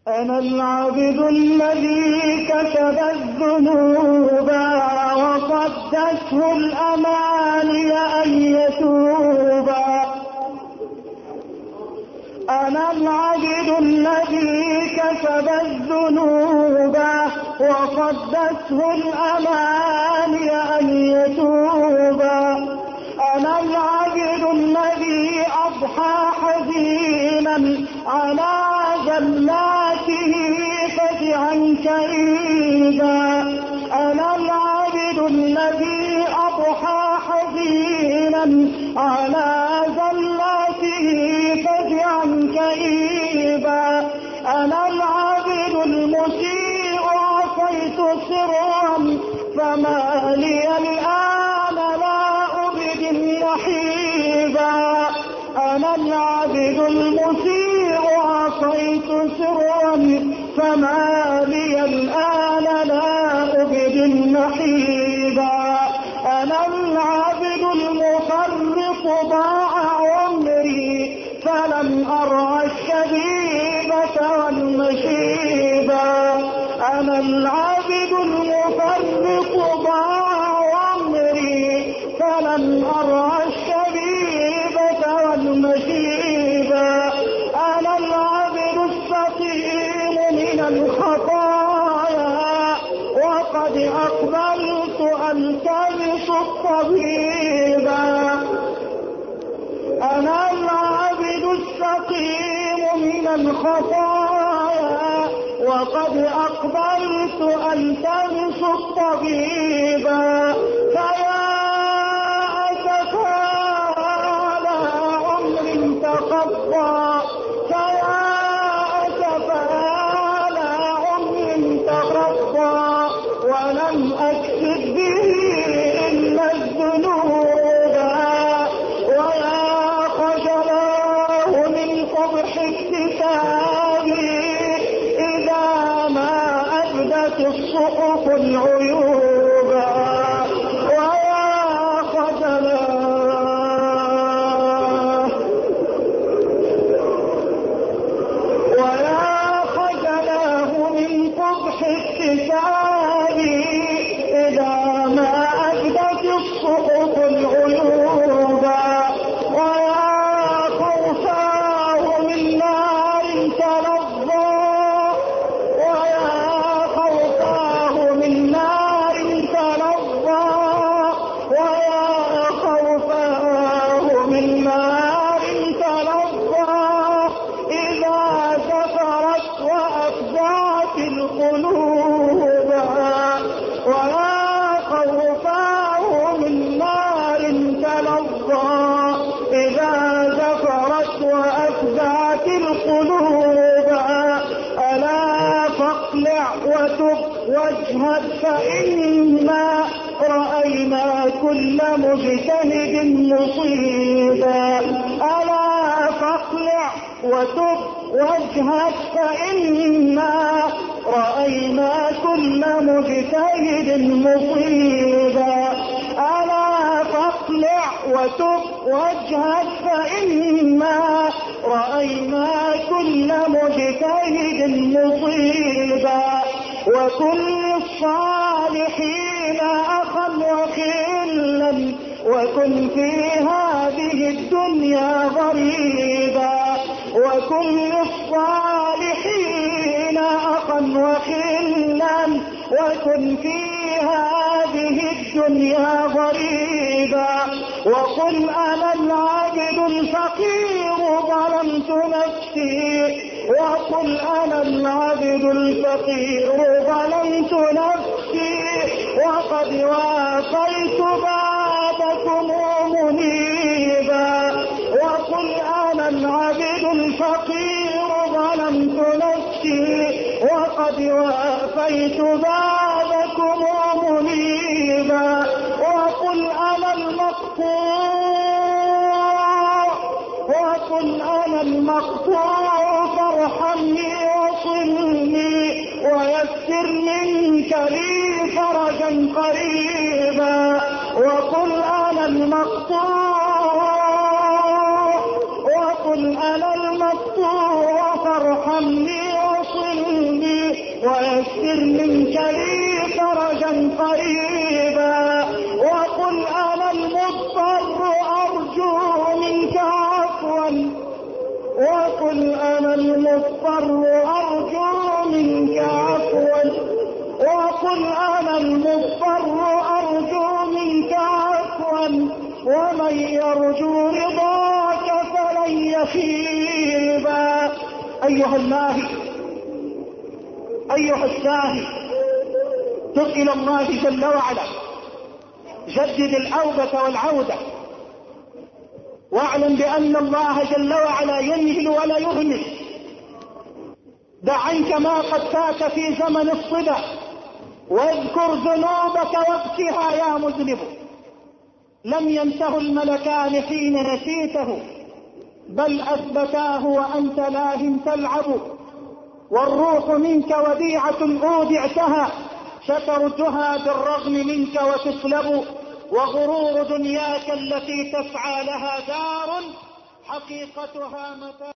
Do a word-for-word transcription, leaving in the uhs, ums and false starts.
أنا العبد الذي كسب الذنوب وصدته الأماني أن يتوب. أنا العبد الذي كسب الذنوب وصدته الأماني أن يتوب. أنا العبد الذي أضحى حزينا على زلاته فزعا كئيبا. أنا العبد الذي أضحى حزينا على زلاته فزعا كئيبا. أنا العبد المسيء عصيت سرا فما لي الآن لا أبدي نحيبا. أنا العبد المسيء عصيت سرا فما لي الآن لا أبدي نحيبا. أنا العبد المفرط ضاع عمري فلم أرع الشبيبة والمشيبا. أنا العبد المفرط ضاع عمري فلم أرع الشبيبة والمشيبا. أنا العبد السقيم من الخطايا وقد أقبلت ألتمس الطبيبا. أنا العبد السقيم من الخطايا وقد أقبلت ألتمس الطبيبا. فيا أسفا على عمر تقضى. فيا أسفا على عمر تقضى ولم أكسب به إلا الذنوب. ويا خجلاه من قبح اكتسابي إذا ما أبدت الصحف العيوب. ويا خجلاه ويا خجلاه من قبح اكتسابي إذا ما أبدت الصحف العيوب. ويا خوفاه من نار تلظى. ويا خوفاه من نار تلظى. ويا خوفاه من نار تلظى إذا زفرت وأفزعت القلوب. ويا خوفاه من نار تلظى إذا زفرت وأفزعت القلوب. ألا فاقلع وتب واجهد فإنا رأينا كل مجتهد مصيبا. ألا فاقلع وتب واجهد فإنا رأينا كل مجتهد مصيبا. ألا فاقلع وتب واجهد فإنا رأينا كل مجتهد مصيبا. وكل الصالحين أخا وخلا وكن في هذه الدنيا غريبا. وكل الصالحين أخا وخلا وكن في هذه الدنيا غريبا. وقل أنا العبد الفقير ظلمت نفسي. وقل أنا العبد الفقير ظلمت نفسي وقد وافيت بعدكم منيبا. وقل أنا العبد الفقير ظلمت نفسي وقد وافيت بعدكم منيبا. وقل أنا المقطوع. وقل أنا المقطوع فارحمني وصلني ويسر منك لي فرجا قريبا. وقل أنا المقطوع. وقل أنا المقطوع فارحمني وصلني ويسر منك لي فرجا قريبا وقل أنا المضطر أرجو منك عفوا وقل أنا المضطر أرجو منك عفوا وقل أنا المضطر أرجو منك عفوا ومن يرجو رضاك فلن يخيبا. أيها اللاهي أيها الساهي تب إلى الله جل وعلا، جدد الأوبة والعودة، واعلم بأن الله جل وعلا يمهل ولا يهمل. دع عنك ما قد فات في زمن الصبا واذكر ذنوبك وابكها يا مذنب. لم ينته الملكان حين نسيته بل أثبتاه وأنت لاه تلعب. والروح منك وديعة أودعتها ستردها بالرغم منك وتسلب. وغرور دنياك التي تسعى لها دار حقيقتها متاع